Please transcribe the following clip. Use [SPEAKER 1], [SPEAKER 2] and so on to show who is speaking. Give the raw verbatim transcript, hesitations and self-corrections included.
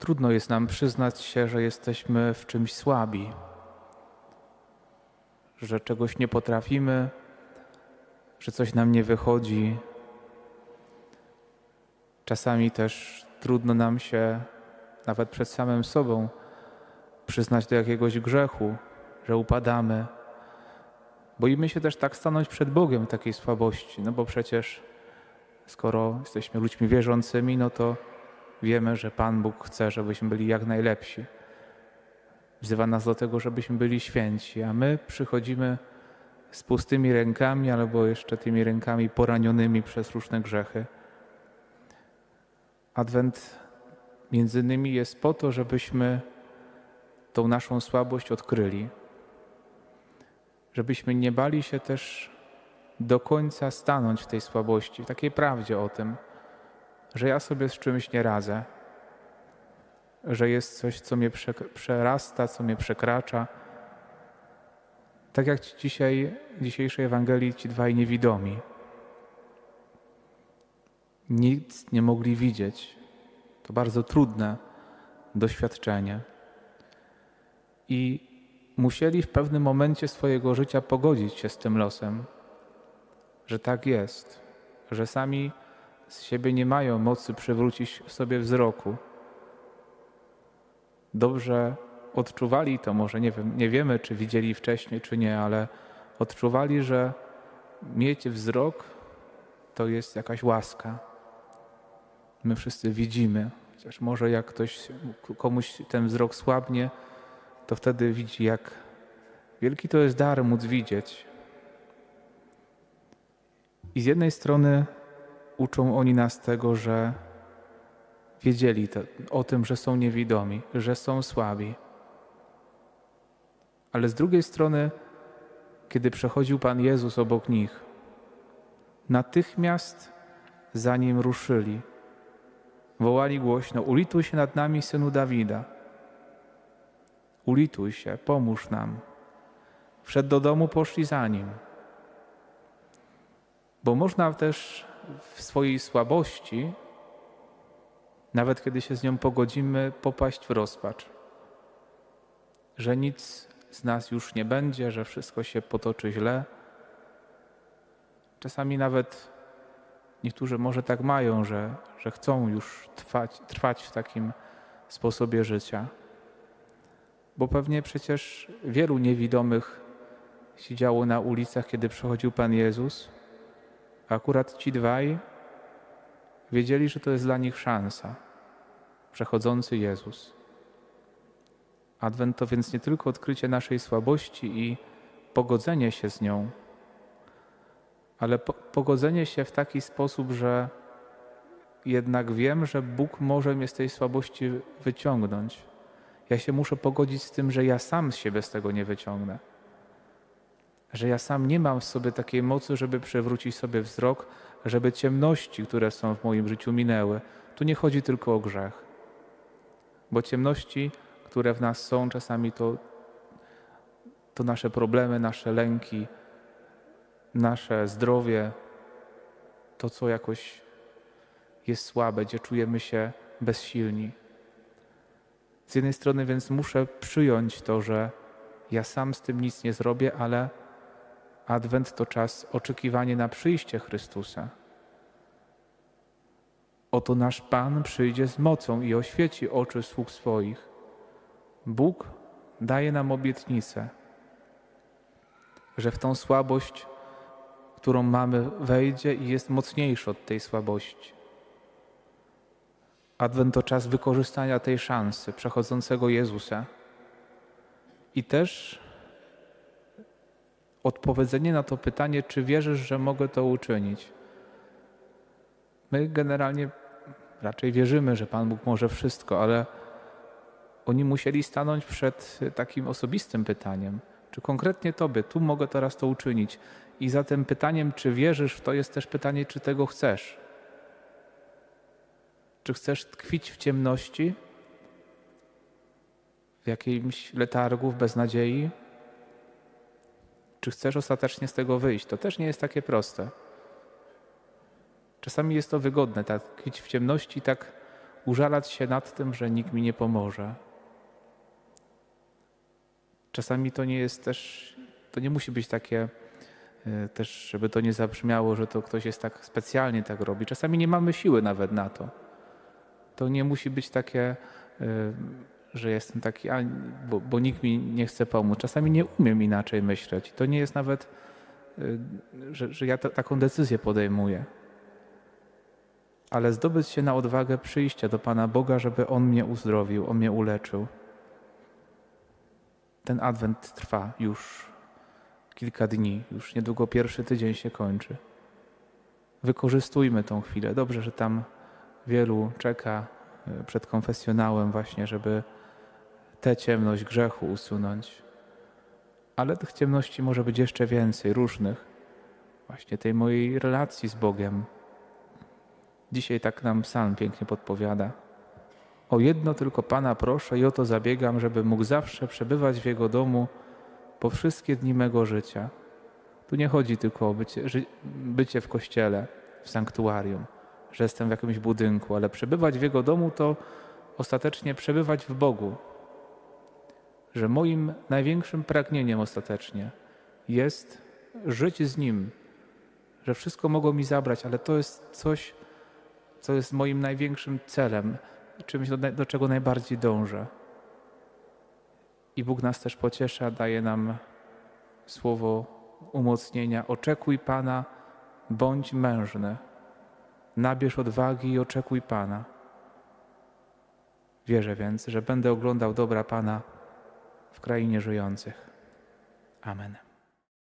[SPEAKER 1] Trudno jest nam przyznać się, że jesteśmy w czymś słabi, że czegoś nie potrafimy, że coś nam nie wychodzi. Czasami też trudno nam się, nawet przed samym sobą, przyznać do jakiegoś grzechu, że upadamy. Boimy się też tak stanąć przed Bogiem w takiej słabości, no bo przecież skoro jesteśmy ludźmi wierzącymi, no to wiemy, że Pan Bóg chce, żebyśmy byli jak najlepsi. Wzywa nas do tego, żebyśmy byli święci, a my przychodzimy z pustymi rękami albo jeszcze tymi rękami poranionymi przez różne grzechy. Adwent między innymi jest po to, żebyśmy tą naszą słabość odkryli. Żebyśmy nie bali się też do końca stanąć w tej słabości, w takiej prawdzie o tym, że ja sobie z czymś nie radzę, że jest coś, co mnie przerasta, co mnie przekracza. Tak jak ci dzisiaj, w dzisiejszej Ewangelii ci dwaj niewidomi. Nic nie mogli widzieć. To bardzo trudne doświadczenie. I musieli w pewnym momencie swojego życia pogodzić się z tym losem, że tak jest, że sami z siebie nie mają mocy przywrócić sobie wzroku. Dobrze odczuwali to, może nie wiem, nie wiemy, czy widzieli wcześniej, czy nie, ale odczuwali, że mieć wzrok to jest jakaś łaska. My wszyscy widzimy, chociaż może jak ktoś, komuś ten wzrok słabnie, to wtedy widzi, jak wielki to jest dar móc widzieć. I z jednej strony uczą oni nas tego, że wiedzieli to, o tym, że są niewidomi, że są słabi. Ale z drugiej strony, kiedy przechodził Pan Jezus obok nich, natychmiast za Nim ruszyli. Wołali głośno: ulituj się nad nami, Synu Dawida. Ulituj się, pomóż nam. Wszedł do domu, poszli za Nim. Bo można też w swojej słabości, nawet kiedy się z nią pogodzimy, popaść w rozpacz. Że nic z nas już nie będzie, że wszystko się potoczy źle. Czasami nawet niektórzy może tak mają, że, że chcą już trwać, trwać w takim sposobie życia. Bo pewnie przecież wielu niewidomych siedziało na ulicach, kiedy przychodził Pan Jezus. A akurat ci dwaj wiedzieli, że to jest dla nich szansa. Przechodzący Jezus. Adwent to więc nie tylko odkrycie naszej słabości i pogodzenie się z nią, ale po, pogodzenie się w taki sposób, że jednak wiem, że Bóg może mnie z tej słabości wyciągnąć. Ja się muszę pogodzić z tym, że ja sam z siebie z tego nie wyciągnę. Że ja sam nie mam w sobie takiej mocy, żeby przywrócić sobie wzrok, żeby ciemności, które są w moim życiu, minęły. Tu nie chodzi tylko o grzech. Bo ciemności, które w nas są, czasami to, to nasze problemy, nasze lęki, nasze zdrowie, to co jakoś jest słabe, gdzie czujemy się bezsilni. Z jednej strony więc muszę przyjąć to, że ja sam z tym nic nie zrobię, ale Adwent to czas oczekiwania na przyjście Chrystusa. Oto nasz Pan przyjdzie z mocą i oświeci oczy sług swoich. Bóg daje nam obietnicę, że w tą słabość, którą mamy, wejdzie i jest mocniejszy od tej słabości. Adwent to czas wykorzystania tej szansy przechodzącego Jezusa i też odpowiedzenie na to pytanie, czy wierzysz, że mogę to uczynić. My generalnie raczej wierzymy, że Pan Bóg może wszystko, ale oni musieli stanąć przed takim osobistym pytaniem, czy konkretnie Tobie, tu mogę teraz to uczynić. I za tym pytaniem, czy wierzysz w to, jest też pytanie, czy tego chcesz. Czy chcesz tkwić w ciemności, w jakimś letargu, w beznadziei? Czy chcesz ostatecznie z tego wyjść? To też nie jest takie proste. Czasami jest to wygodne, tak tkwić w ciemności, tak użalać się nad tym, że nikt mi nie pomoże. Czasami to nie jest też, to nie musi być takie też, żeby to nie zabrzmiało, że to ktoś jest tak specjalnie tak robi. Czasami nie mamy siły nawet na to. To nie musi być takie, że jestem taki, a, bo, bo nikt mi nie chce pomóc. Czasami nie umiem inaczej myśleć. To nie jest nawet, że, że ja t- taką decyzję podejmuję. Ale zdobyć się na odwagę przyjścia do Pana Boga, żeby On mnie uzdrowił, On mnie uleczył. Ten Adwent trwa już kilka dni, już niedługo pierwszy tydzień się kończy. Wykorzystujmy tą chwilę. Dobrze, że tam wielu czeka przed konfesjonałem właśnie, żeby tę ciemność grzechu usunąć. Ale tych ciemności może być jeszcze więcej, różnych. Właśnie tej mojej relacji z Bogiem. Dzisiaj tak nam psalm pięknie podpowiada. O jedno tylko Pana proszę i o to zabiegam, żeby mógł zawsze przebywać w Jego domu po wszystkie dni mego życia. Tu nie chodzi tylko o bycie, bycie w kościele, w sanktuarium, że jestem w jakimś budynku, ale przebywać w Jego domu to ostatecznie przebywać w Bogu. Że moim największym pragnieniem ostatecznie jest żyć z Nim. Że wszystko mogą mi zabrać, ale to jest coś, co jest moim największym celem, czymś, do, do czego najbardziej dążę. I Bóg nas też pociesza, daje nam słowo umocnienia. Oczekuj Pana, bądź mężny. Nabierz odwagi i oczekuj Pana. Wierzę więc, że będę oglądał dobra Pana w krainie żyjących. Amen.